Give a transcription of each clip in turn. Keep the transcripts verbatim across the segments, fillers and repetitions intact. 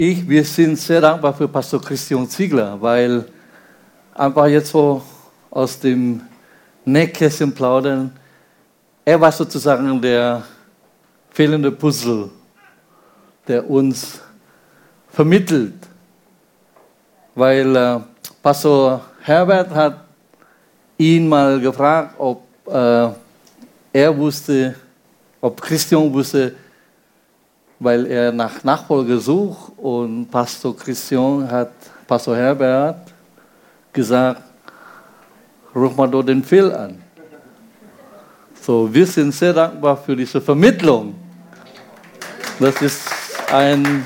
ich, wir sind sehr dankbar für Pastor Christian Ziegler, weil einfach jetzt so aus dem Nähkästchen plaudern, er war sozusagen der fehlende Puzzle, der uns vermittelt. Weil äh, Pastor Herbert hat ihn mal gefragt, ob äh, er wusste, ob Christian wusste, weil er nach Nachfolger sucht, und Pastor Christian hat Pastor Herbert gesagt, ruf mal doch den Phil an. So, wir sind sehr dankbar für diese Vermittlung. Das ist eine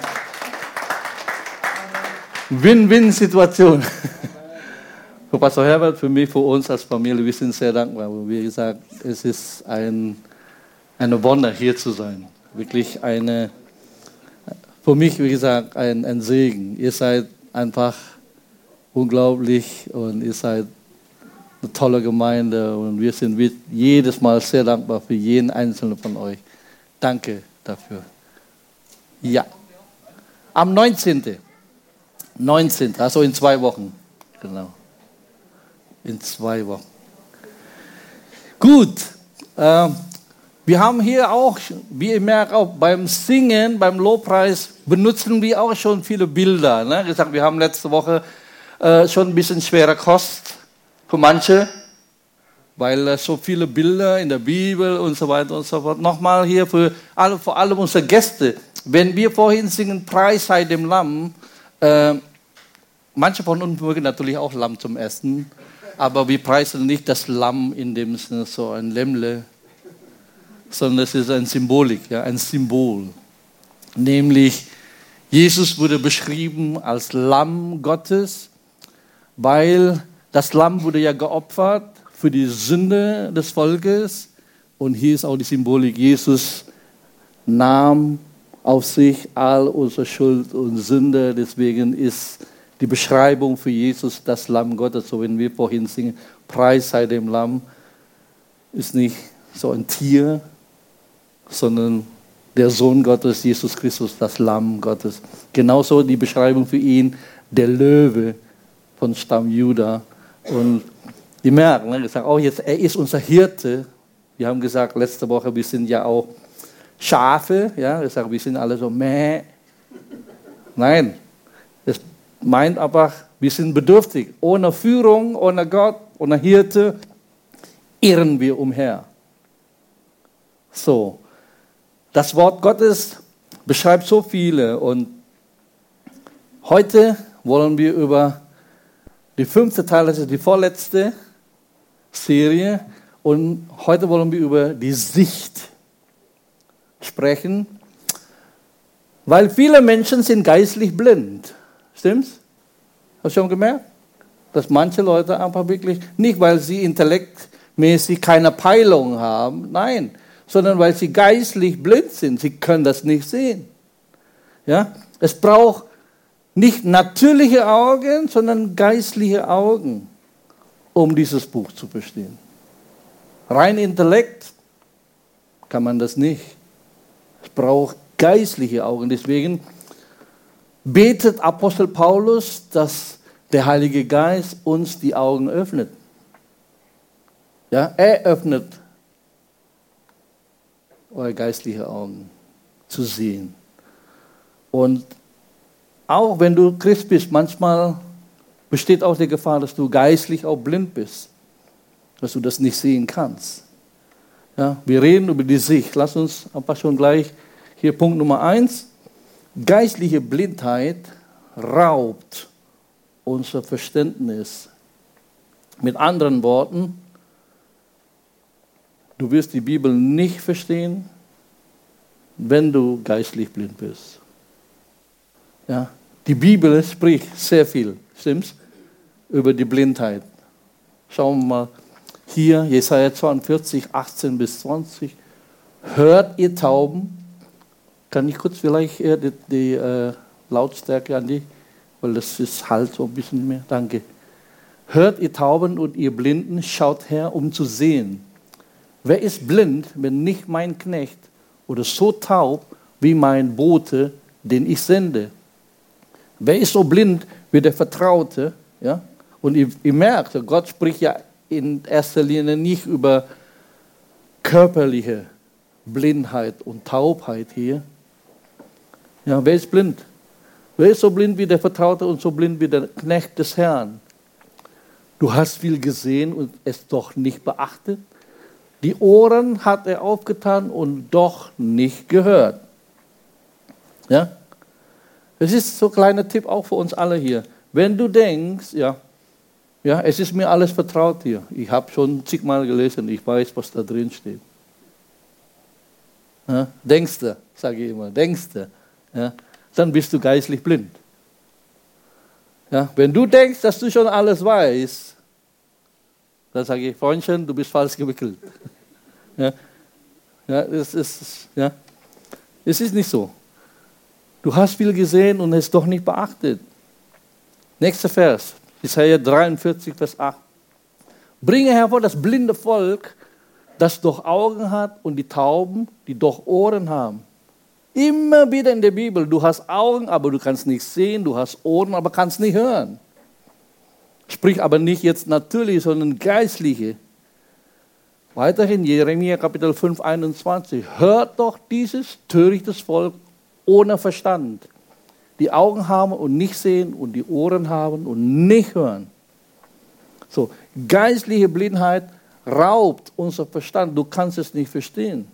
Win-Win-Situation. Für Pastor Herbert, für mich, für uns als Familie, wir sind sehr dankbar. Wie gesagt, es ist ein, eine Wunder, hier zu sein. Wirklich eine, für mich, wie gesagt, ein, ein Segen. Ihr seid einfach unglaublich und ihr seid eine tolle Gemeinde und wir sind jedes Mal sehr dankbar für jeden einzelnen von euch. Danke dafür. Ja, am neunzehnten neunzehnten, also in zwei Wochen. Genau. In zwei Wochen. Gut. Äh, wir haben hier auch, wie ihr merkt, auch beim Singen, beim Lobpreis, benutzen wir auch schon viele Bilder. Ne? Gesagt, wir haben letzte Woche äh, schon ein bisschen schwere Kost für manche, weil äh, so viele Bilder in der Bibel und so weiter und so fort. Nochmal hier für alle, vor allem unsere Gäste. Wenn wir vorhin singen, Preis sei dem Lamm, äh, manche von uns mögen natürlich auch Lamm zum Essen, aber wir preisen nicht das Lamm in dem Sinne so ein Lämmle, sondern es ist eine Symbolik, ja, ein Symbol. Nämlich, Jesus wurde beschrieben als Lamm Gottes, weil das Lamm wurde ja geopfert für die Sünde des Volkes. Und hier ist auch die Symbolik, Jesus nahm auf sich all unsere Schuld und Sünde. Deswegen ist die Beschreibung für Jesus das Lamm Gottes. So, wenn wir vorhin singen, Preis sei dem Lamm, ist nicht so ein Tier, sondern der Sohn Gottes, Jesus Christus, das Lamm Gottes. Genauso die Beschreibung für ihn, der Löwe von Stamm Juda. Und ihr merkt, ne, gesagt, auch jetzt, er ist unser Hirte. Wir haben gesagt, letzte Woche, wir sind ja auch Schafe. Ja, ich sage, wir sind alle so, meh. Nein, es meint aber, wir sind bedürftig. Ohne Führung, ohne Gott, ohne Hirte irren wir umher. So, das Wort Gottes beschreibt so viele. Und heute wollen wir über die fünfte Teil, das ist die vorletzte Serie. Und heute wollen wir über die Sicht sprechen, weil viele Menschen sind geistlich blind. Stimmt's? Hast du schon gemerkt? Dass manche Leute einfach wirklich, nicht weil sie intellektmäßig keine Peilung haben, nein, sondern weil sie geistlich blind sind. Sie können das nicht sehen. Ja? Es braucht nicht natürliche Augen, sondern geistliche Augen, um dieses Buch zu verstehen. Rein Intellekt kann man das nicht. Es braucht geistliche Augen. Deswegen betet Apostel Paulus, dass der Heilige Geist uns die Augen öffnet. Ja, er öffnet eure geistlichen Augen zu sehen. Und auch wenn du Christ bist, manchmal besteht auch die Gefahr, dass du geistlich auch blind bist, dass du das nicht sehen kannst. Ja, wir reden über die Sicht. Lass uns einfach schon gleich hier Punkt Nummer eins. Geistliche Blindheit raubt unser Verständnis. Mit anderen Worten, du wirst die Bibel nicht verstehen, wenn du geistlich blind bist. Ja, die Bibel spricht sehr viel, stimmt's? Über die Blindheit. Schauen wir mal hier, Jesaja zweiundvierzig, achtzehn bis zwanzig. Hört ihr Tauben? Kann ich kurz vielleicht die, die, die äh, Lautstärke an die, weil das ist halt so ein bisschen mehr. Danke. Hört ihr Tauben und ihr Blinden, schaut her, um zu sehen. Wer ist blind, wenn nicht mein Knecht oder so taub wie mein Bote, den ich sende? Wer ist so blind wie der Vertraute? Ja? Und ihr, ihr merkt, Gott spricht ja in erster Linie nicht über körperliche Blindheit und Taubheit hier. Ja, wer ist blind? Wer ist so blind wie der Vertraute und so blind wie der Knecht des Herrn? Du hast viel gesehen und es doch nicht beachtet. Die Ohren hat er aufgetan und doch nicht gehört. Ja? Das ist so ein kleiner Tipp auch für uns alle hier. Wenn du denkst, ja, ja, es ist mir alles vertraut hier. Ich habe schon zigmal gelesen, ich weiß, was da drin steht. Ja? Denkst du, sage ich immer, denkst du, ja? Dann bist du geistlich blind. Ja? Wenn du denkst, dass du schon alles weißt, dann sage ich, Freundchen, du bist falsch gewickelt. Ja? Ja, es ist, ja, es ist nicht so. Du hast viel gesehen und es doch nicht beachtet. Nächster Vers, Jesaja dreiundvierzig, Vers acht. Bringe hervor das blinde Volk, das doch Augen hat, und die Tauben, die doch Ohren haben. Immer wieder in der Bibel, du hast Augen, aber du kannst nicht sehen, du hast Ohren, aber kannst nicht hören. Sprich aber nicht jetzt natürlich, sondern geistliche. Weiterhin Jeremia Kapitel fünf, einundzwanzig. Hört doch dieses törichtes Volk ohne Verstand, die Augen haben und nicht sehen und die Ohren haben und nicht hören. So, geistliche Blindheit raubt unser Verstand. Du kannst es nicht verstehen.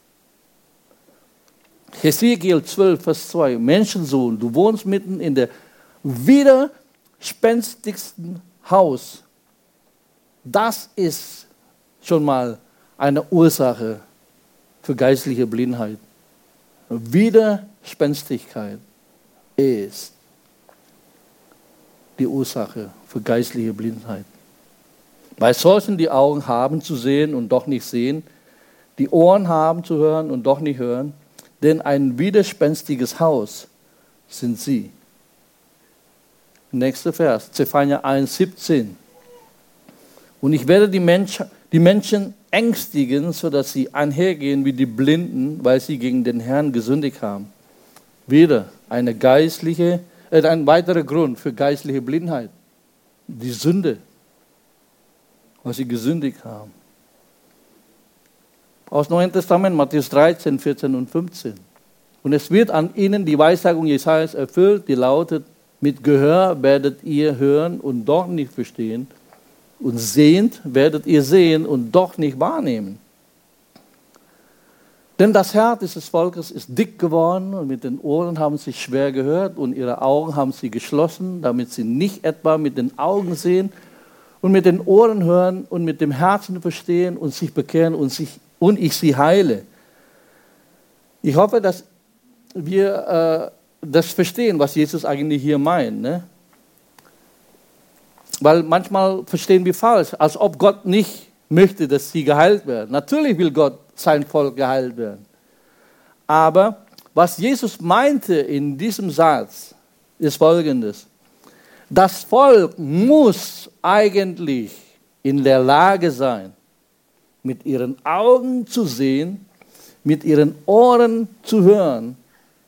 Hesekiel zwölf, Vers zwei. Menschensohn, du wohnst mitten in der widerspenstigsten Haus. Das ist schon mal eine Ursache für geistliche Blindheit. Widerspenstigkeit ist die Ursache für geistliche Blindheit. Bei solchen, die Augen haben zu sehen und doch nicht sehen, die Ohren haben zu hören und doch nicht hören, denn ein widerspenstiges Haus sind sie. Nächster Vers, Zephania eins, siebzehn. Und ich werde die, Mensch, die Menschen ängstigen, sodass sie einhergehen wie die Blinden, weil sie gegen den Herrn gesündigt haben. Wieder eine geistliche, äh, ein weiterer Grund für geistliche Blindheit. Die Sünde, weil sie gesündigt haben. Aus dem Neuen Testament, Matthäus dreizehn, vierzehn und fünfzehn. Und es wird an ihnen die Weissagung Jesajas erfüllt, die lautet, mit Gehör werdet ihr hören und doch nicht verstehen, und sehend werdet ihr sehen und doch nicht wahrnehmen. Denn das Herz dieses Volkes ist dick geworden und mit den Ohren haben sie schwer gehört und ihre Augen haben sie geschlossen, damit sie nicht etwa mit den Augen sehen und mit den Ohren hören und mit dem Herzen verstehen und sich bekehren und, sich, und ich sie heile. Ich hoffe, dass wir äh, das verstehen, was Jesus eigentlich hier meint. Ne? Weil manchmal verstehen wir falsch, als ob Gott nicht möchte, dass sie geheilt werden. Natürlich will Gott sein Volk geheilt werden. Aber was Jesus meinte in diesem Satz, ist Folgendes. Das Volk muss eigentlich in der Lage sein, mit ihren Augen zu sehen, mit ihren Ohren zu hören,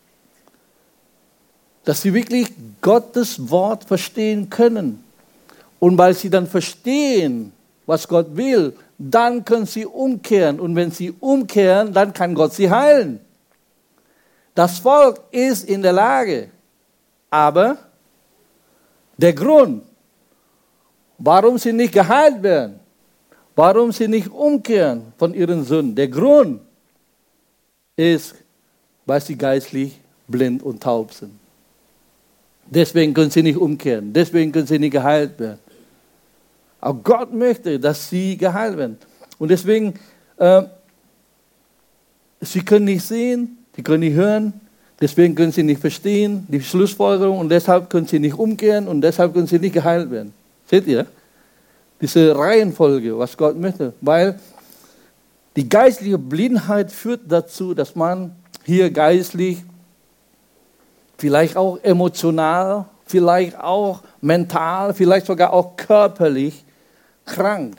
dass sie wirklich Gottes Wort verstehen können. Und weil sie dann verstehen, was Gott will, dann können sie umkehren. Und wenn sie umkehren, dann kann Gott sie heilen. Das Volk ist in der Lage. Aber der Grund, warum sie nicht geheilt werden, warum sie nicht umkehren von ihren Sünden, der Grund ist, weil sie geistlich blind und taub sind. Deswegen können sie nicht umkehren, deswegen können sie nicht geheilt werden. Aber Gott möchte, dass sie geheilt werden. Und deswegen, äh, sie können nicht sehen, sie können nicht hören, deswegen können sie nicht verstehen, die Schlussfolgerung, und deshalb können sie nicht umkehren und deshalb können sie nicht geheilt werden. Seht ihr? Diese Reihenfolge, was Gott möchte. Weil die geistliche Blindheit führt dazu, dass man hier geistlich, vielleicht auch emotional, vielleicht auch mental, vielleicht sogar auch körperlich krank.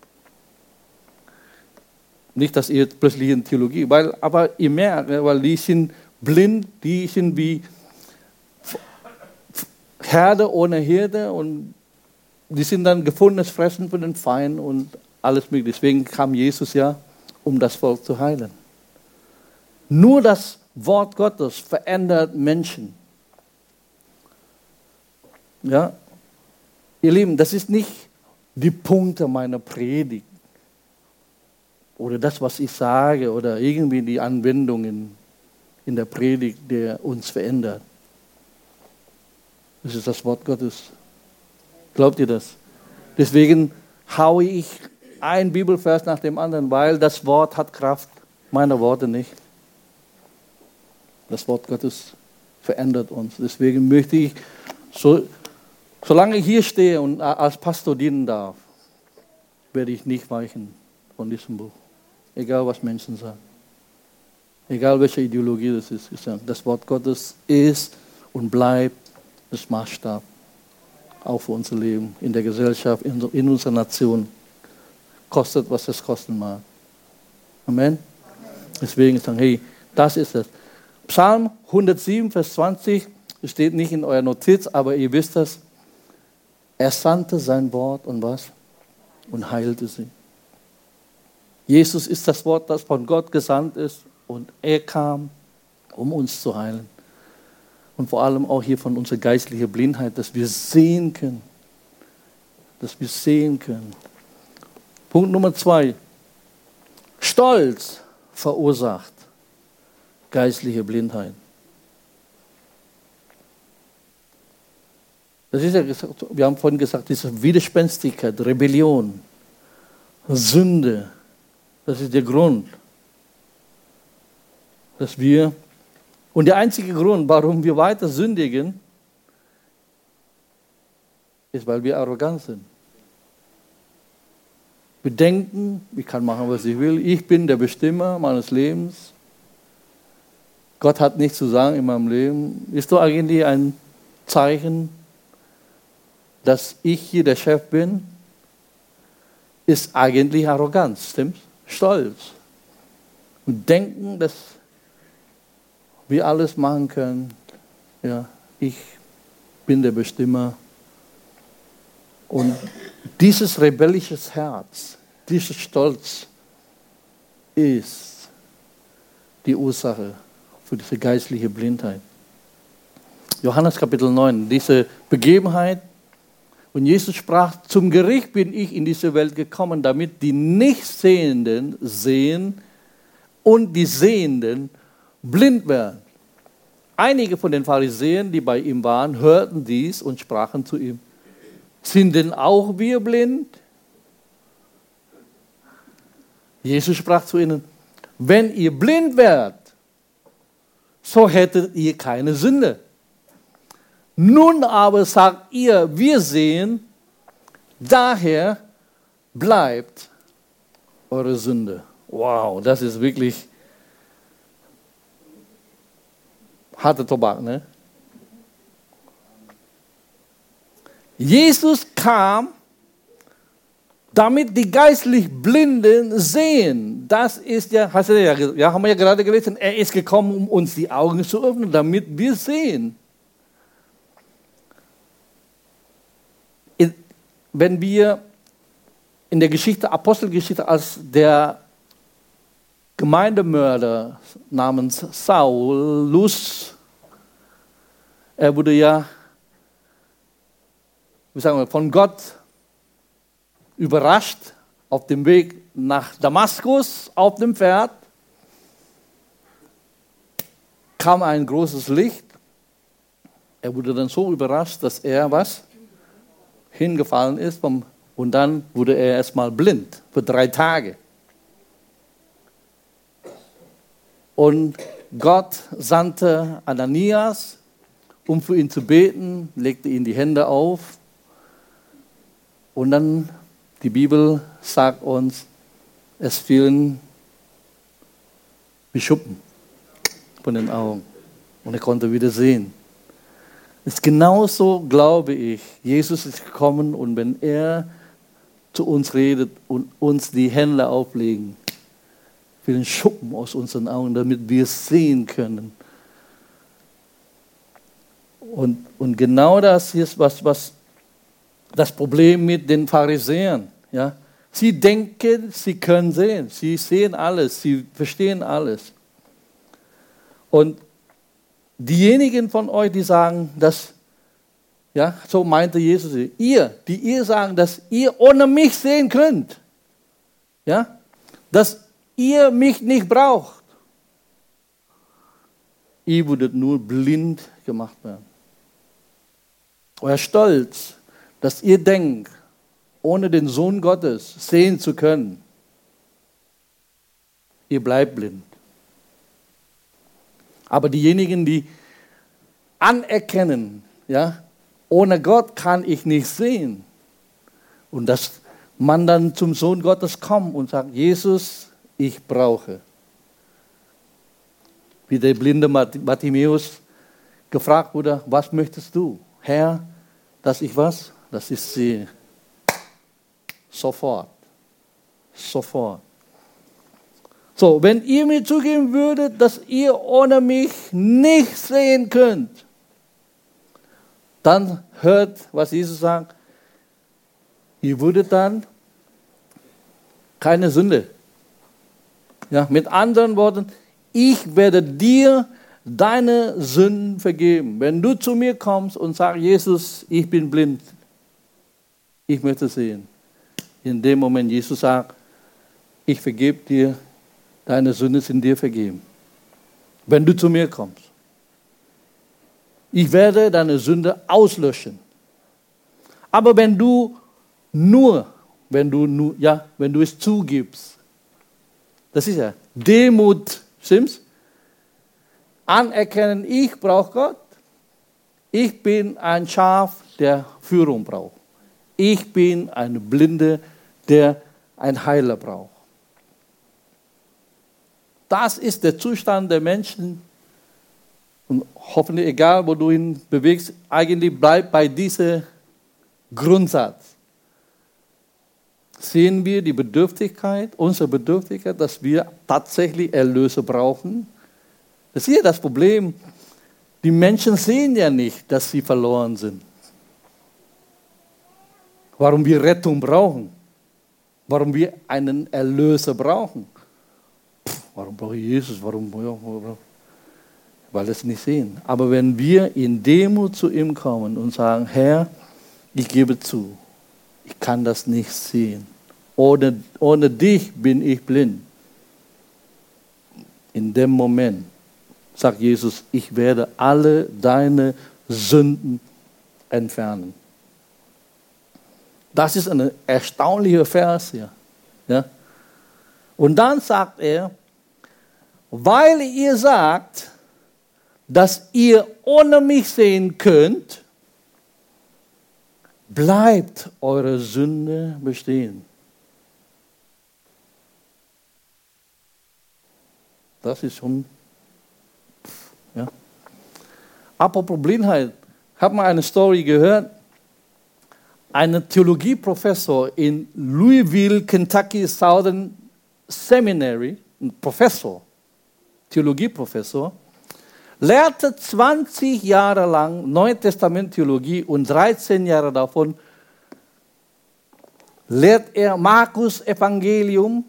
Nicht, dass ihr jetzt plötzlich in Theologie, weil, aber ihr merkt, weil die sind blind, die sind wie Herde ohne Hirte und die sind dann gefundenes Fressen von den Feinden und alles mögliche. Deswegen kam Jesus ja, um das Volk zu heilen. Nur das Wort Gottes verändert Menschen. Ja, ihr Lieben, das ist nicht die Punkte meiner Predigt oder das, was ich sage oder irgendwie die Anwendungen in der Predigt, der uns verändert. Das ist das Wort Gottes. Glaubt ihr das? Deswegen haue ich ein Bibelvers nach dem anderen, weil das Wort hat Kraft, meine Worte nicht. Das Wort Gottes verändert uns. Deswegen möchte ich, so, solange ich hier stehe und als Pastor dienen darf, werde ich nicht weichen von diesem Buch. Egal, was Menschen sagen. Egal, welche Ideologie das ist. Das Wort Gottes ist und bleibt das Maßstab. Auch für unser Leben, in der Gesellschaft, in, in unserer Nation. Kostet, was es kosten mag. Amen? Deswegen sagen, hey, das ist es. Psalm hundertsieben, Vers zwanzig, steht nicht in eurer Notiz, aber ihr wisst das. Er sandte sein Wort und was? Und heilte sie. Jesus ist das Wort, das von Gott gesandt ist und er kam, um uns zu heilen. Und vor allem auch hier von unserer geistlichen Blindheit, dass wir sehen können. Dass wir sehen können. Punkt Nummer zwei. Stolz verursacht geistliche Blindheit. Das ist ja, wir haben vorhin gesagt, diese Widerspenstigkeit, Rebellion, Sünde, das ist der Grund, dass wir, und der einzige Grund, warum wir weiter sündigen, ist, weil wir arrogant sind. Wir denken, ich kann machen, was ich will, ich bin der Bestimmer meines Lebens. Gott hat nichts zu sagen in meinem Leben. Ist doch eigentlich ein Zeichen, dass ich hier der Chef bin, ist eigentlich Arroganz, stimmt's? Stolz. Und denken, dass wir alles machen können. Ja, ich bin der Bestimmer. Und dieses rebellische Herz, dieser Stolz ist die Ursache für diese geistliche Blindheit. Johannes Kapitel neun, diese Begebenheit. Und Jesus sprach, zum Gericht bin ich in diese Welt gekommen, damit die Nichtsehenden sehen und die Sehenden blind werden. Einige von den Pharisäern, die bei ihm waren, hörten dies und sprachen zu ihm, sind denn auch wir blind? Jesus sprach zu ihnen, wenn ihr blind wärt, so hättet ihr keine Sünde. Nun aber sagt ihr, wir sehen, daher bleibt eure Sünde. Wow, das ist wirklich harter Tobak, ne? Jesus kam, damit die geistlich Blinden sehen. Das ist ja, hast du ja, ja, haben wir ja gerade gelesen, er ist gekommen, um uns die Augen zu öffnen, damit wir sehen. Wenn wir in der Geschichte, Apostelgeschichte, als der Gemeindemörder namens Saulus, er wurde ja, wie sagen wir, von Gott überrascht auf dem Weg nach Damaskus auf dem Pferd, kam ein großes Licht. Er wurde dann so überrascht, dass er was? hingefallen ist und dann wurde er erstmal blind für drei Tage. Und Gott sandte Ananias, um für ihn zu beten, legte ihm die Hände auf und dann, die Bibel sagt uns, es fielen wie Schuppen von den Augen und er konnte wieder sehen. Ist genauso, glaube ich, Jesus ist gekommen und wenn er zu uns redet und uns die Hände auflegen, fielen Schuppen aus unseren Augen, damit wir sehen können. Und, und genau das ist, was, was das Problem mit den Pharisäern. Ja? Sie denken, sie können sehen. Sie sehen alles, sie verstehen alles. Und diejenigen von euch, die sagen, dass, ja, so meinte Jesus, ihr, die ihr sagen, dass ihr ohne mich sehen könnt, ja, dass ihr mich nicht braucht, ihr würdet nur blind gemacht werden. Euer Stolz, dass ihr denkt, ohne den Sohn Gottes sehen zu können, ihr bleibt blind. Aber diejenigen, die anerkennen, ja, ohne Gott kann ich nicht sehen. Und dass man dann zum Sohn Gottes kommt und sagt, Jesus, ich brauche. Wie der blinde Bartimäus gefragt wurde, was möchtest du? Herr, dass ich was? Dass ich sehe. Sofort. Sofort. So, wenn ihr mir zugeben würdet, dass ihr ohne mich nicht sehen könnt, dann hört, was Jesus sagt, ihr würdet dann keine Sünde. Ja, mit anderen Worten, ich werde dir deine Sünden vergeben. Wenn du zu mir kommst und sagst, Jesus, ich bin blind, ich möchte sehen. In dem Moment, Jesus sagt, ich vergebe dir, deine Sünden sind dir vergeben. Wenn du zu mir kommst. Ich werde deine Sünde auslöschen. Aber wenn du nur, wenn du nur, ja, wenn du es zugibst, das ist ja Demut, stimmt's? Anerkennen, ich brauche Gott. Ich bin ein Schaf, der Führung braucht. Ich bin ein Blinde, der einen Heiler braucht. Das ist der Zustand der Menschen. Und hoffentlich, egal wo du ihn bewegst, eigentlich bleibt bei diesem Grundsatz. Sehen wir die Bedürftigkeit, unsere Bedürftigkeit, dass wir tatsächlich Erlöse brauchen? Das ist ja das Problem. Die Menschen sehen ja nicht, dass sie verloren sind. Warum wir Rettung brauchen. Warum wir einen Erlöser brauchen. Pff, warum brauche ich Jesus? Warum, warum? Weil wir es nicht sehen. Aber wenn wir in Demut zu ihm kommen und sagen, Herr, ich gebe zu, ich kann das nicht sehen. Ohne, ohne dich bin ich blind. In dem Moment sagt Jesus, ich werde alle deine Sünden entfernen. Das ist ein erstaunlicher Vers hier. Ja? Und dann sagt er, weil ihr sagt, dass ihr ohne mich sehen könnt, bleibt eure Sünde bestehen. Das ist schon, ja. Apropos Blindheit, ich habe mal eine Story gehört. Ein Theologieprofessor in Louisville, Kentucky Southern Seminary, ein Professor, Theologieprofessor, lehrte zwanzig Jahre lang Neue Testament Theologie und dreizehn Jahre davon lehrt er Markus Evangelium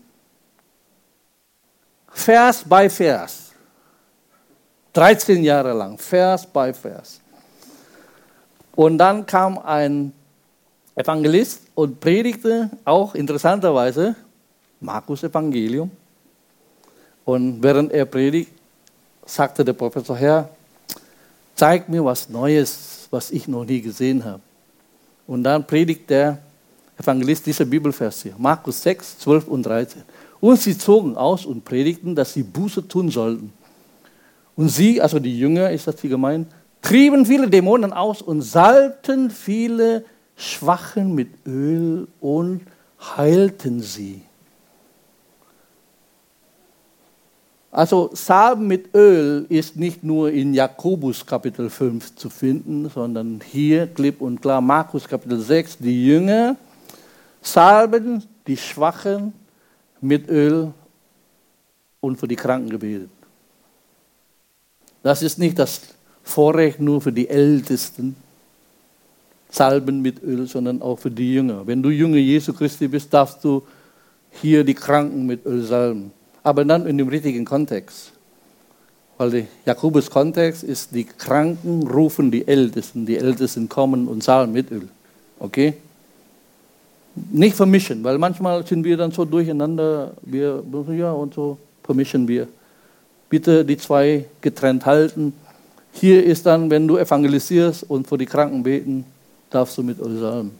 Vers bei Vers. dreizehn Jahre lang, Vers bei Vers. Und dann kam ein Evangelist und predigte auch interessanterweise Markus Evangelium. Und während er predigt, sagte der Professor, Herr, zeig mir was Neues, was ich noch nie gesehen habe. Und dann predigt der Evangelist diese Bibelvers hier, Markus sechs, zwölf und dreizehn. Und sie zogen aus und predigten, dass sie Buße tun sollten. Und sie, also die Jünger, ist das hier gemeint, trieben viele Dämonen aus und salbten viele Schwachen mit Öl und heilten sie. Also Salben mit Öl ist nicht nur in Jakobus Kapitel fünf zu finden, sondern hier klipp und klar Markus Kapitel sechs. Die Jünger salben die Schwachen mit Öl und für die Kranken gebetet. Das ist nicht das Vorrecht nur für die Ältesten, salben mit Öl, sondern auch für die Jünger. Wenn du Jünger Jesu Christi bist, darfst du hier die Kranken mit Öl salben. Aber dann in dem richtigen Kontext. Weil der Jakobus-Kontext ist, die Kranken rufen die Ältesten, die Ältesten kommen und salben mit Öl. Okay? Nicht vermischen, weil manchmal sind wir dann so durcheinander, wir, ja, und so vermischen wir. Bitte die zwei getrennt halten. Hier ist dann, wenn du evangelisierst und für die Kranken beten, darfst du mit Öl salben.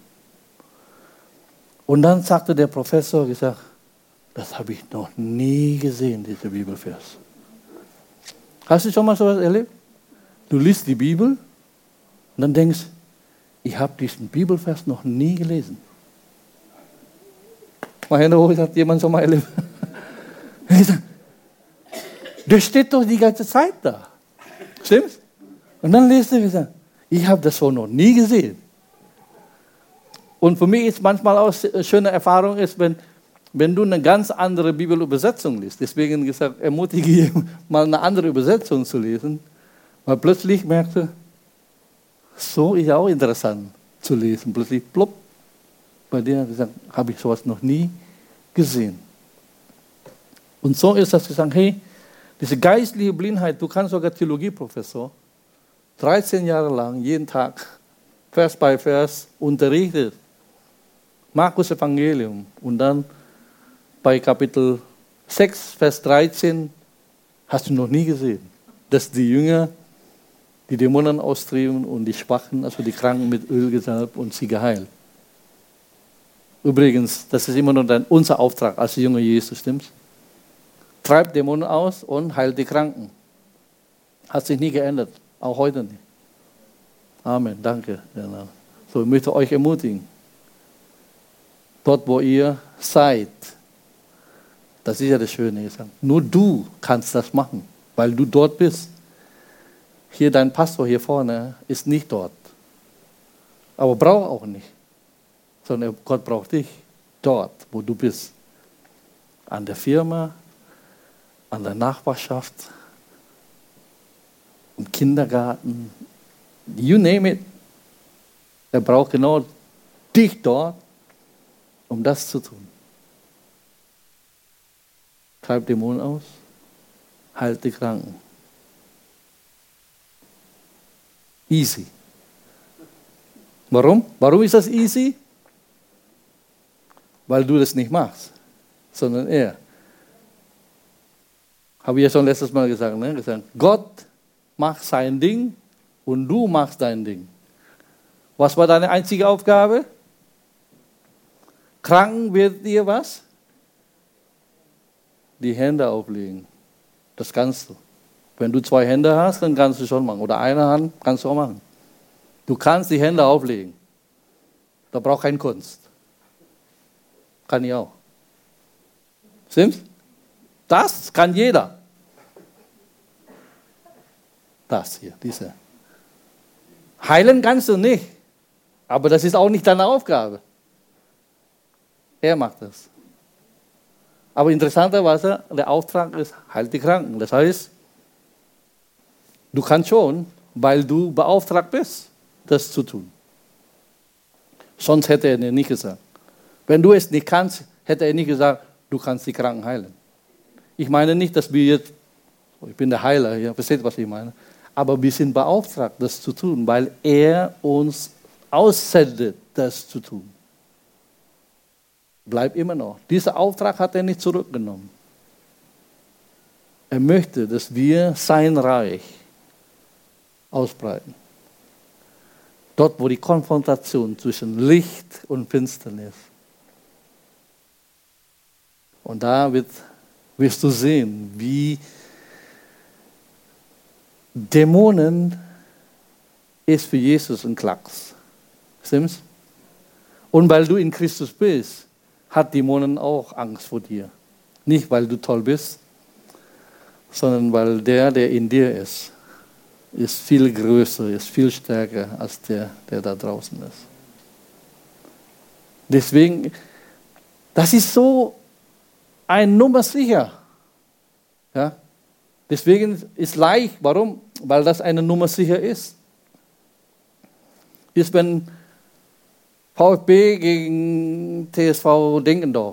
Und dann sagte der Professor, gesagt, das habe ich noch nie gesehen, dieser Bibelvers. Hast du schon mal sowas erlebt? Du liest die Bibel und dann denkst, ich habe diesen Bibelvers noch nie gelesen. Mal Hände hoch, hat jemand schon mal erlebt? Der steht doch die ganze Zeit da. Stimmt's? Und dann liest er gesagt, ich habe das so noch nie gesehen. Und für mich ist manchmal auch eine schöne Erfahrung, ist, wenn, wenn du eine ganz andere Bibelübersetzung liest. Deswegen gesagt, ermutige ich, mal eine andere Übersetzung zu lesen. Weil plötzlich merkst du, so ist auch interessant zu lesen. Plötzlich, plopp, bei dir gesagt, habe ich sowas noch nie gesehen. Und so ist das gesagt, hey, diese geistliche Blindheit, du kannst sogar Theologieprofessor, dreizehn Jahre lang, jeden Tag, Vers bei Vers, unterrichtet. Markus Evangelium. Und dann bei Kapitel sechs, Vers dreizehn, hast du noch nie gesehen, dass die Jünger die Dämonen austrieben und die Schwachen, also die Kranken mit Öl gesalbt und sie geheilt. Übrigens, das ist immer noch dein, unser Auftrag als Jünger Jesus, stimmt's? Treibt Dämonen aus und heilt die Kranken. Hat sich nie geändert, auch heute nicht. Amen, danke. So, ich möchte euch ermutigen, dort wo ihr seid, das ist ja das Schöne, nur du kannst das machen, weil du dort bist. Hier dein Pastor hier vorne ist nicht dort, aber braucht auch nicht, sondern Gott braucht dich dort, wo du bist, an der Firma, an der Nachbarschaft, im Kindergarten, you name it. Er braucht genau dich dort, um das zu tun. Treib Dämonen aus, heilt die Kranken. Easy. Warum? Warum ist das easy? Weil du das nicht machst, sondern er. Habe ich ja schon letztes Mal gesagt, ne? gesagt, Gott macht sein Ding und du machst dein Ding. Was war deine einzige Aufgabe? Kranken wird dir was? Die Hände auflegen. Das kannst du. Wenn du zwei Hände hast, dann kannst du schon machen. Oder eine Hand kannst du auch machen. Du kannst die Hände auflegen. Da braucht keine Kunst. Kann ich auch. Stimmt's? Das kann jeder. Das hier, diese. Heilen kannst du nicht. Aber das ist auch nicht deine Aufgabe. Er macht das. Aber interessanterweise, der Auftrag ist, heilt die Kranken. Das heißt, du kannst schon, weil du beauftragt bist, das zu tun. Sonst hätte er dir nicht gesagt. Wenn du es nicht kannst, hätte er nicht gesagt, du kannst die Kranken heilen. Ich meine nicht, dass wir jetzt, ich bin der Heiler, ihr versteht, was ich meine, aber wir sind beauftragt, das zu tun, weil er uns aussendet, das zu tun. Bleibt immer noch. Dieser Auftrag hat er nicht zurückgenommen. Er möchte, dass wir sein Reich ausbreiten. Dort, wo die Konfrontation zwischen Licht und Finsternis. Und da wird, wirst du sehen, wie Dämonen ist für Jesus ein Klacks. Stimmt's? Und weil du in Christus bist, hat Dämonen auch Angst vor dir. Nicht, weil du toll bist, sondern weil der, der in dir ist, ist viel größer, ist viel stärker als der, der da draußen ist. Deswegen, das ist so ein Nummer sicher. Ja? Deswegen ist leicht, warum? weil das eine Nummer sicher ist. Ist, wenn VfB gegen T S V Denkendorf.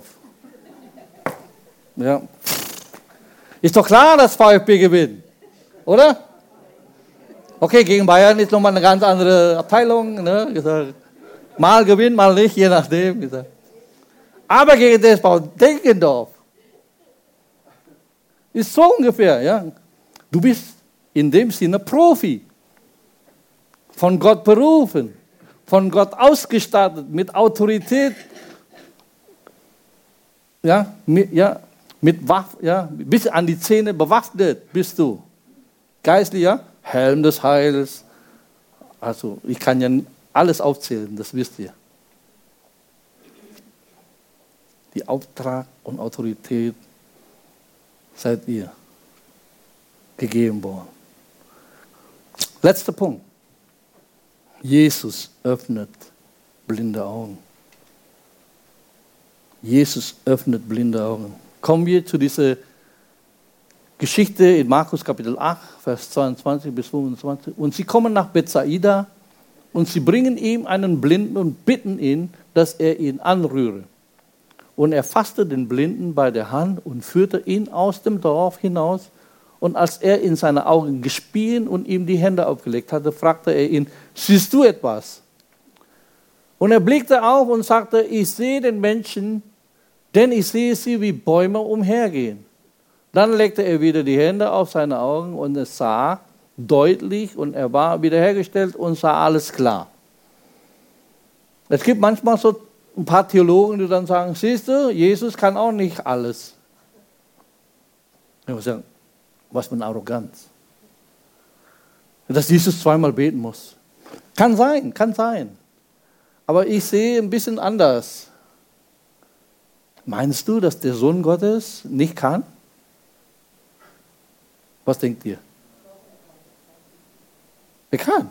Ja. Ist doch klar, dass VfB gewinnt, oder? Okay, gegen Bayern ist nochmal eine ganz andere Abteilung. Ne? Mal gewinnt, mal nicht, je nachdem. Aber gegen T S V Denkendorf ist so ungefähr. Ja? Du bist in dem Sinne Profi. Von Gott berufen, von Gott ausgestattet, mit Autorität, ja, mit, ja, mit Waffen, ja, bis an die Zähne bewaffnet bist du. Geistlich, ja, Helm des Heils. Also, ich kann ja alles aufzählen, das wisst ihr. Die Auftrag und Autorität seid ihr gegeben worden. Letzter Punkt. Jesus öffnet blinde Augen. Jesus öffnet blinde Augen. Kommen wir zu dieser Geschichte in Markus Kapitel acht, Vers zweiundzwanzig bis fünfundzwanzig. Und sie kommen nach Bethsaida und sie bringen ihm einen Blinden und bitten ihn, dass er ihn anrühre. Und er fasste den Blinden bei der Hand und führte ihn aus dem Dorf hinaus. Und als er in seine Augen gespielt und ihm die Hände aufgelegt hatte, fragte er ihn, siehst du etwas? Und er blickte auf und sagte, ich sehe den Menschen, denn ich sehe sie wie Bäume umhergehen. Dann legte er wieder die Hände auf seine Augen und er sah deutlich und er war wiederhergestellt und sah alles klar. Es gibt manchmal so ein paar Theologen, die dann sagen, siehst du, Jesus kann auch nicht alles. Ich muss sagen, was für eine Arroganz. Dass Jesus zweimal beten muss. Kann sein, kann sein. Aber ich sehe ein bisschen anders. Meinst du, dass der Sohn Gottes nicht kann? Was denkt ihr? Er kann.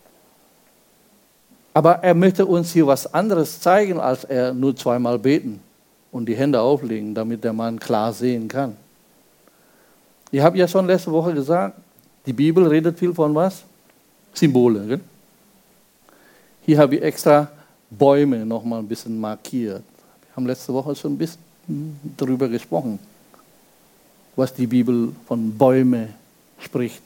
Aber er möchte uns hier was anderes zeigen, als er nur zweimal beten und die Hände auflegen, damit der Mann klar sehen kann. Ich habe ja schon letzte Woche gesagt, die Bibel redet viel von was? Symbole. Gell? Hier habe ich extra Bäume noch mal ein bisschen markiert. Wir haben letzte Woche schon ein bisschen darüber gesprochen, was die Bibel von Bäumen spricht.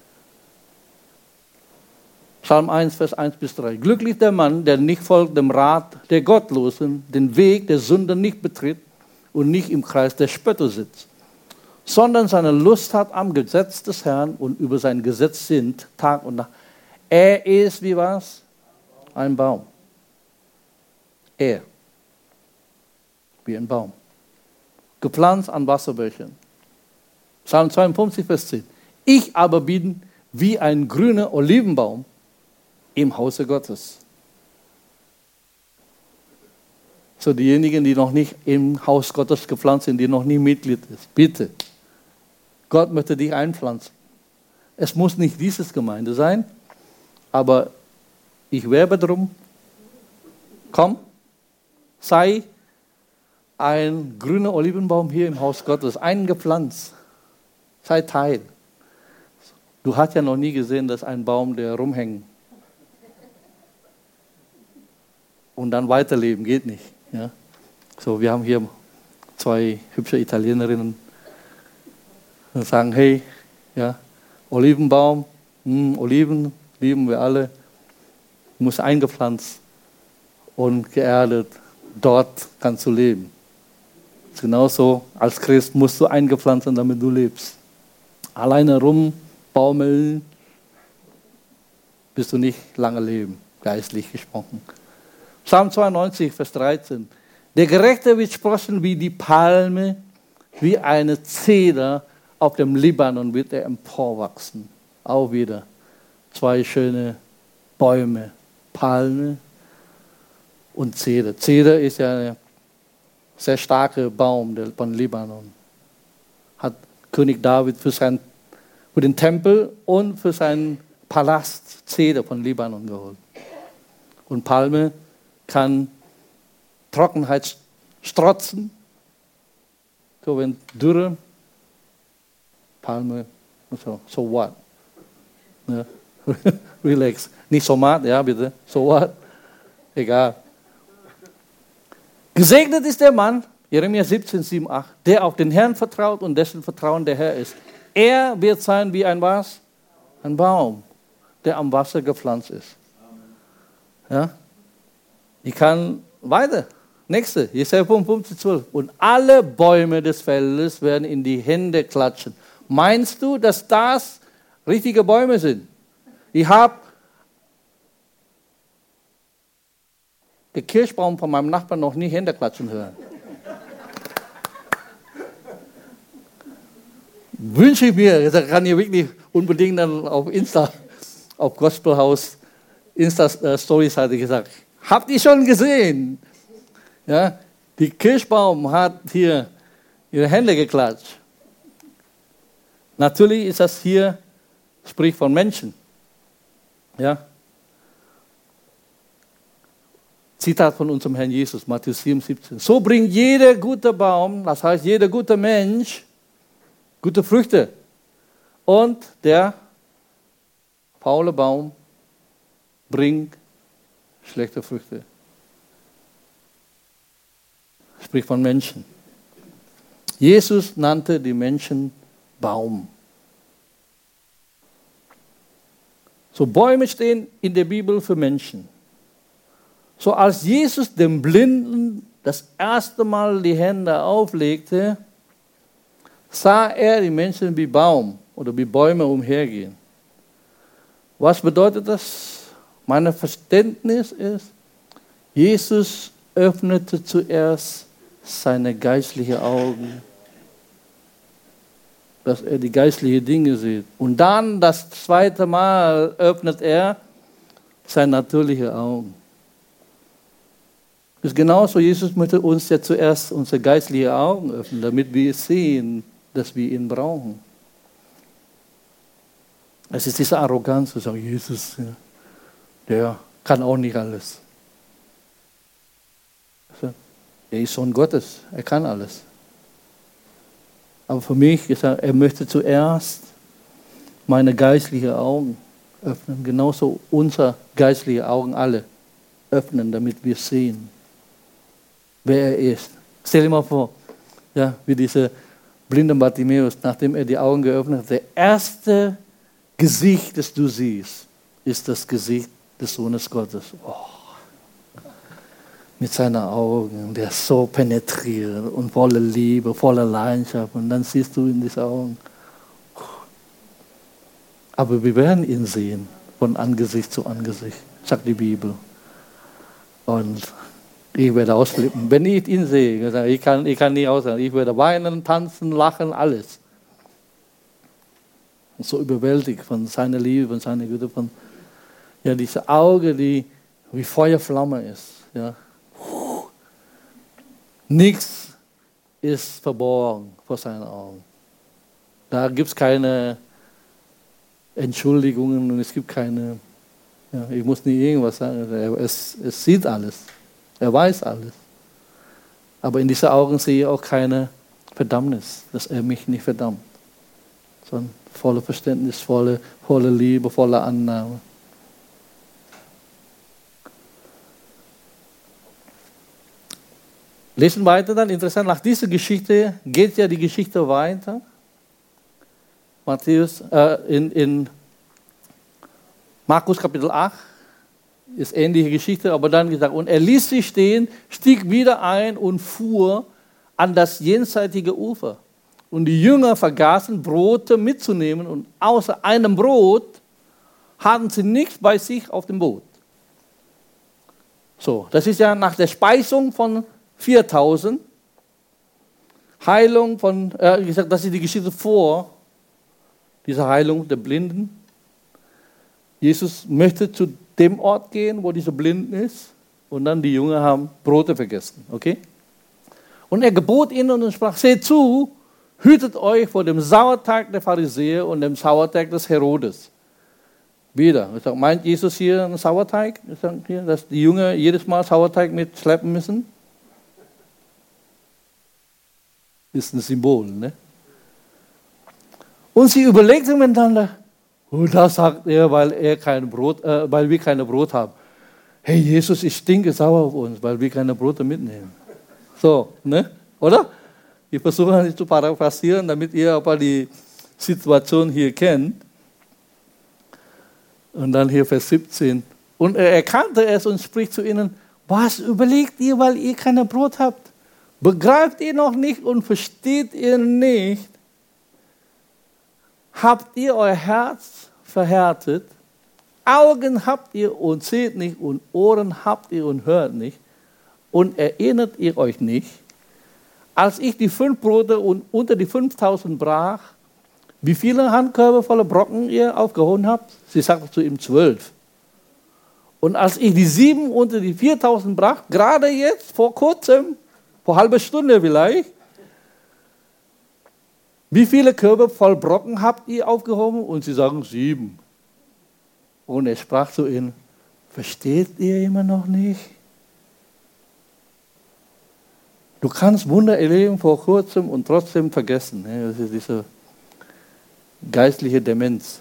Psalm eins, Vers eins bis drei. Glücklich der Mann, der nicht folgt dem Rat der Gottlosen, den Weg der Sünder nicht betritt und nicht im Kreis der Spötter sitzt, sondern seine Lust hat am Gesetz des Herrn und über sein Gesetz sinnt Tag und Nacht. Er ist wie was? Ein Baum. Er. Wie ein Baum. Gepflanzt an Wasserbächen. Psalm zweiundfünfzig, Vers zehn. Ich aber bin wie ein grüner Olivenbaum im Hause Gottes. So diejenigen, die noch nicht im Haus Gottes gepflanzt sind, die noch nie Mitglied ist. Bitte. Gott möchte dich einpflanzen. Es muss nicht dieses Gemeinde sein, aber ich werbe darum. Komm, sei ein grüner Olivenbaum hier im Haus Gottes, eingepflanzt. Sei Teil. Du hast ja noch nie gesehen, dass ein Baum, der rumhängt und dann weiterleben, geht nicht. Ja? So, wir haben hier zwei hübsche Italienerinnen, die sagen, hey, ja, Olivenbaum, mh, Oliven lieben wir alle, muss eingepflanzt und geerdet, dort kannst du leben. Genauso als Christ musst du eingepflanzt sein, damit du lebst. Alleine rumbaumeln, wirst du nicht lange leben, geistlich gesprochen. Psalm zweiundneunzig, Vers dreizehn. Der Gerechte wird sprossen wie die Palme, wie eine Zeder auf dem Libanon wird er emporwachsen. Auch wieder zwei schöne Bäume, Palme und Zeder. Zeder ist ja ein sehr starker Baum von Libanon. Hat König David für, sein, für den Tempel und für seinen Palast Zeder von Libanon geholt. Und Palme kann Trockenheit strotzen. So wenn Dürre, Palme, so, so what? Ja. Relax. Nicht Somat, ja bitte. So what? Egal. Gesegnet ist der Mann, Jeremia siebzehn, sieben, acht, der auf den Herrn vertraut und dessen Vertrauen der Herr ist. Er wird sein wie ein was? Ein Baum, der am Wasser gepflanzt ist. Ja? Ich kann weiter. Nächste, Jesaja fünfundfünfzig, zwölf. Und alle Bäume des Feldes werden in die Hände klatschen. Meinst du, dass das richtige Bäume sind? Ich habe den Kirschbaum von meinem Nachbarn noch nie Hände klatschen hören. Wünsche ich mir, da kann ich wirklich unbedingt dann auf Insta, auf Gospelhaus, Insta-Stories hatte ich gesagt, habt ihr schon gesehen? Ja, die Kirschbaum hat hier ihre Hände geklatscht. Natürlich ist das hier, spricht von Menschen. Ja. Zitat von unserem Herrn Jesus, Matthäus sieben, siebzehn. So bringt jeder gute Baum, das heißt jeder gute Mensch, gute Früchte. Und der faule Baum bringt schlechte Früchte. Spricht von Menschen. Jesus nannte die Menschen Baum. So, Bäume stehen in der Bibel für Menschen. So, als Jesus dem Blinden das erste Mal die Hände auflegte, sah er die Menschen wie Baum oder wie Bäume umhergehen. Was bedeutet das? Mein Verständnis ist, Jesus öffnete zuerst seine geistlichen Augen, dass er die geistlichen Dinge sieht. Und dann das zweite Mal öffnet er seine natürlichen Augen. Das ist genauso, Jesus möchte uns ja zuerst unsere geistlichen Augen öffnen, damit wir sehen, dass wir ihn brauchen. Es ist diese Arroganz zu sagen, Jesus, ja, der kann auch nicht alles. Er ist Sohn Gottes, er kann alles. Aber für mich ist er, er möchte zuerst meine geistlichen Augen öffnen, genauso unsere geistlichen Augen alle öffnen, damit wir sehen, wer er ist. Stell dir mal vor, ja, wie dieser blinde Bartimäus, nachdem er die Augen geöffnet hat, der erste Gesicht, das du siehst, ist das Gesicht des Sohnes Gottes. Oh. Mit seinen Augen, der so penetriert und voller Liebe, voller Leidenschaft. Und dann siehst du in diese Augen. Aber wir werden ihn sehen, von Angesicht zu Angesicht, sagt die Bibel. Und ich werde ausflippen. Wenn ich ihn sehe, ich kann, ich kann nicht aussagen, ich werde weinen, tanzen, lachen, alles. Und so überwältigt von seiner Liebe, von seiner Güte, von ja, diese Augen, die wie Feuerflamme ist. Ja. Nichts ist verborgen vor seinen Augen. Da gibt es keine Entschuldigungen und es gibt keine, ja, ich muss nicht irgendwas sagen, es, es sieht alles, er weiß alles. Aber in diesen Augen sehe ich auch keine Verdammnis, dass er mich nicht verdammt, sondern volle Verständnis, volle, volle Liebe, volle Annahme. Lesen weiter dann, interessant, nach dieser Geschichte geht ja die Geschichte weiter. Matthäus, äh, in, in Markus Kapitel acht ist ähnliche Geschichte, aber dann gesagt, und er ließ sich stehen, stieg wieder ein und fuhr an das jenseitige Ufer. Und die Jünger vergaßen, Brote mitzunehmen und außer einem Brot hatten sie nichts bei sich auf dem Boot. So, das ist ja nach der Speisung von viertausend, Heilung von, äh, gesagt, das ist die Geschichte vor dieser Heilung der Blinden. Jesus möchte zu dem Ort gehen, wo diese Blinden ist, und dann die Jünger haben Brote vergessen, okay? Und er gebot ihnen und sprach, seht zu, hütet euch vor dem Sauerteig der Pharisäer und dem Sauerteig des Herodes. Wieder, ich sage, meint Jesus hier einen Sauerteig? Ich sage hier, dass die Jünger jedes Mal Sauerteig mitschleppen müssen? Ist ein Symbol, ne? Und sie überlegten miteinander, Und da sagt er, weil, er kein Brot, äh, weil wir keine Brot haben. Hey Jesus, ich stinke sauer auf uns, weil wir keine Brote mitnehmen. So, ne? Oder? Ich versuche nicht zu paraphrasieren, damit ihr aber die Situation hier kennt. Und dann hier Vers siebzehn. Und er erkannte es und spricht zu ihnen, was überlegt ihr, weil ihr kein Brot habt? Begreift ihr noch nicht und versteht ihr nicht? Habt ihr euer Herz verhärtet? Augen habt ihr und seht nicht und Ohren habt ihr und hört nicht. Und erinnert ihr euch nicht, als ich die fünf Brote und unter die fünftausend brach, wie viele Handkörbe voller Brocken ihr aufgehoben habt? Sie sagte zu ihm zwölf. Und als ich die sieben unter die viertausend brach, gerade jetzt, vor kurzem, vor halber Stunde vielleicht, wie viele Körbe voll Brocken habt ihr aufgehoben? Und sie sagen sieben. Und er sprach zu ihnen, versteht ihr immer noch nicht? Du kannst Wunder erleben vor kurzem und trotzdem vergessen. Das ist diese geistliche Demenz.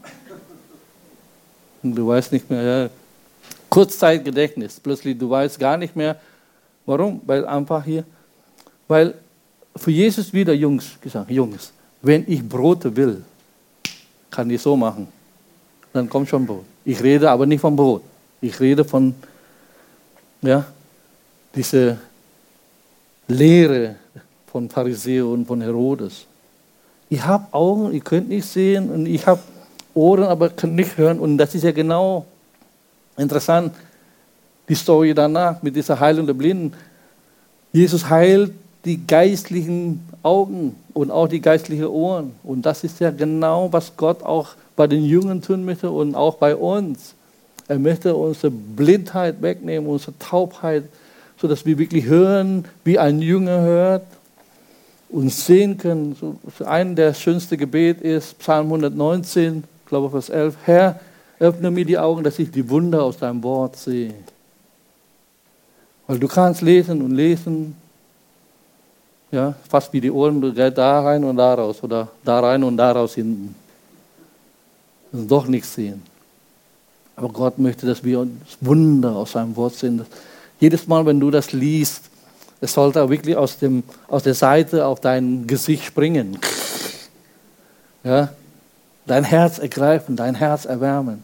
Und du weißt nicht mehr, ja, Kurzzeitgedächtnis. Plötzlich, du weißt gar nicht mehr. Warum? Weil einfach hier, weil für Jesus wieder Jungs gesagt, Jungs, wenn ich Brote will, kann ich so machen. Dann kommt schon Brot. Ich rede aber nicht vom Brot. Ich rede von, ja, diese Lehre von Pharisäern und von Herodes. Ich habe Augen, ihr könnt nicht sehen, und ich habe Ohren, aber könnt nicht hören. Und das ist ja genau interessant, die Story danach mit dieser Heilung der Blinden. Jesus heilt die geistlichen Augen und auch die geistlichen Ohren. Und das ist ja genau, was Gott auch bei den Jüngern tun möchte und auch bei uns. Er möchte unsere Blindheit wegnehmen, unsere Taubheit, sodass wir wirklich hören, wie ein Jünger hört und sehen können. So, ein der schönsten Gebet ist Psalm hundertneunzehn, ich glaube Vers elf. Herr, öffne mir die Augen, dass ich die Wunder aus deinem Wort sehe. Weil du kannst lesen und lesen, ja, fast wie die Ohren, du gehst da rein und da raus oder da rein und da raus hinten. Und doch nichts sehen. Aber Gott möchte, dass wir uns Wunder aus seinem Wort sehen. Jedes Mal, wenn du das liest, es sollte auch wirklich aus, dem, aus der Seite auf dein Gesicht springen. Ja? Dein Herz ergreifen, dein Herz erwärmen.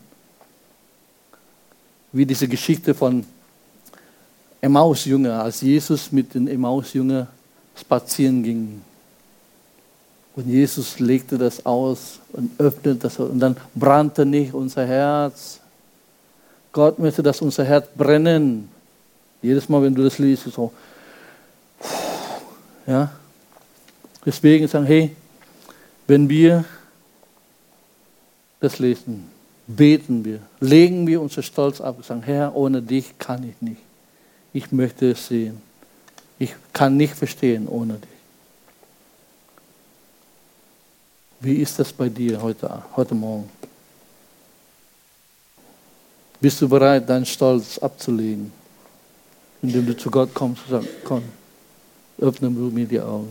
Wie diese Geschichte von Emmaus-Jünger, als Jesus mit den Emmaus-Jüngern spazieren ging. Und Jesus legte das aus und öffnete das und dann brannte nicht unser Herz. Gott möchte, dass unser Herz brennen. Jedes Mal, wenn du das liest, so. Ja. Deswegen sagen, hey, wenn wir das lesen, beten wir, legen wir unser Stolz ab und sagen, Herr, ohne dich kann ich nicht. Ich möchte es sehen. Ich kann nicht verstehen ohne dich. Wie ist das bei dir heute, heute Morgen? Bist du bereit, deinen Stolz abzulegen, indem du zu Gott kommst und sagst, komm, öffne mir die Augen.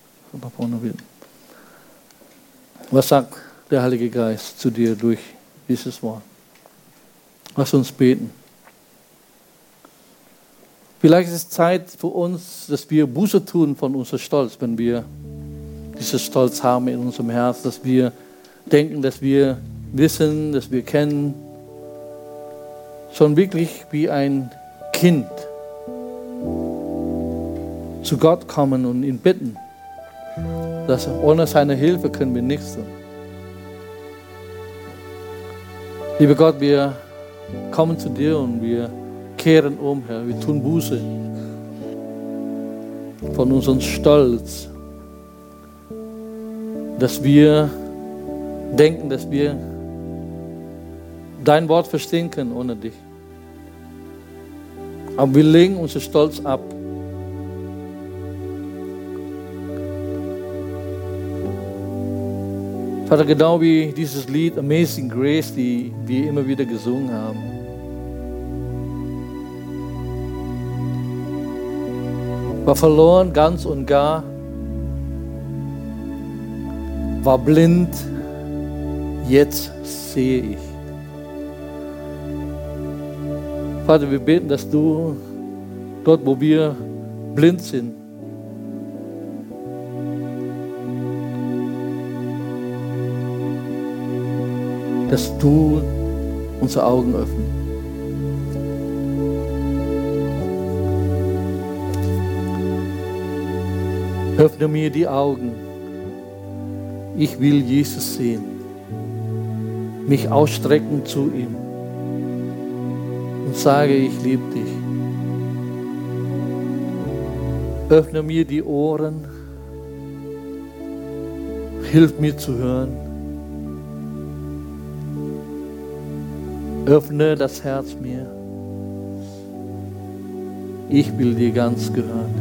Was sagt der Heilige Geist zu dir durch dieses Wort? Lass uns beten. Vielleicht ist es Zeit für uns, dass wir Buße tun von unserem Stolz, wenn wir diesen Stolz haben in unserem Herz, dass wir denken, dass wir wissen, dass wir kennen, schon wirklich wie ein Kind zu Gott kommen und ihn bitten, dass ohne seine Hilfe können wir nichts tun. Lieber Gott, wir kommen zu dir und wir kehren um, Herr, wir tun Buße von unserem Stolz, dass wir denken, dass wir dein Wort verstehen können ohne dich. Aber wir legen unseren Stolz ab. Vater, genau wie dieses Lied Amazing Grace, die wir immer wieder gesungen haben. War verloren ganz und gar, war blind, Jetzt sehe ich. Vater, wir beten, dass du dort, wo wir blind sind, dass du unsere Augen öffnest. Öffne mir die Augen. Ich will Jesus sehen. Mich ausstrecken zu ihm. Und sage, ich liebe dich. Öffne mir die Ohren. Hilf mir zu hören. Öffne das Herz mir. Ich will dir ganz gehören.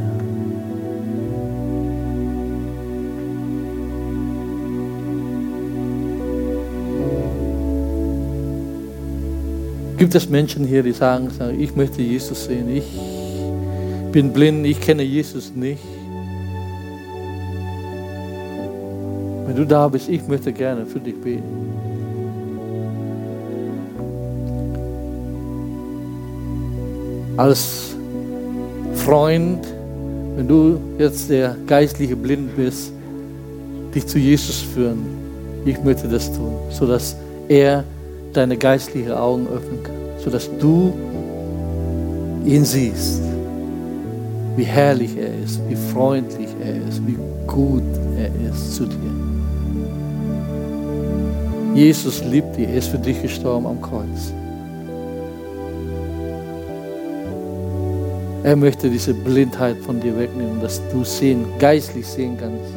Gibt es Menschen hier, die sagen, ich möchte Jesus sehen, ich bin blind, ich kenne Jesus nicht. Wenn du da bist, ich möchte gerne für dich beten. Als Freund, wenn du jetzt der geistliche Blind bist, dich zu Jesus führen, ich möchte das tun, sodass er deine geistlichen Augen öffnen kann, sodass du ihn siehst, wie herrlich er ist, wie freundlich er ist, wie gut er ist zu dir. Jesus liebt dich, er ist für dich gestorben am Kreuz. Er möchte diese Blindheit von dir wegnehmen, dass du sehen, geistlich sehen kannst.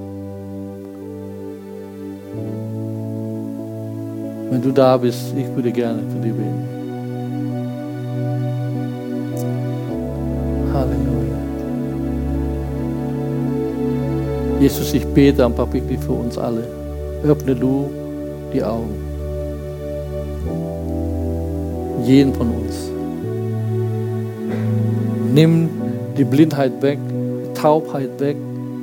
Wenn du da bist, ich würde gerne für dich beten. Halleluja. Jesus, ich bete am Papikli für uns alle. Öffne du die Augen. Jeden von uns. Nimm die Blindheit weg, die Taubheit weg,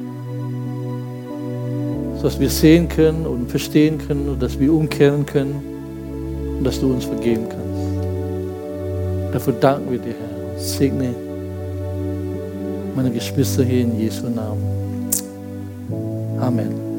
sodass wir sehen können und verstehen können und dass wir umkehren können und dass du uns vergeben kannst. Dafür danken wir dir, Herr. Segne meine Geschwister hier in Jesu Namen. Amen.